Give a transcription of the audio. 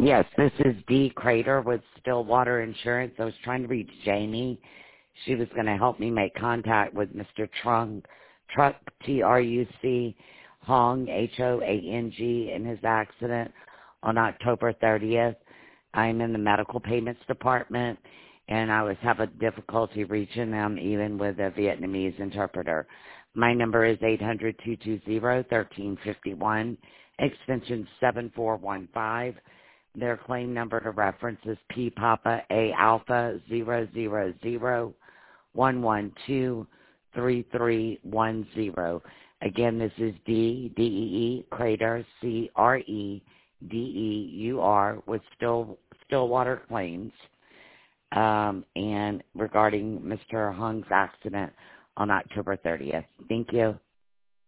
Yes, this is Dee Crater with Stillwater Insurance. I was trying to reach Jamie. She was going to help me make contact with Mr. Truck, Truc, Hong, Hoang, in his accident on October 30th. I'm in the medical payments department, and I was having difficulty reaching them even with a Vietnamese interpreter. My number is 800-220-1351, extension 7415. Their claim number to reference is P Papa A Alpha 00011233310. Again, this is D-E-E, Crater, C-R-E-D-E-U-R, with Stillwater Claims, and regarding Mr. Hung's accident on October 30th. Thank you.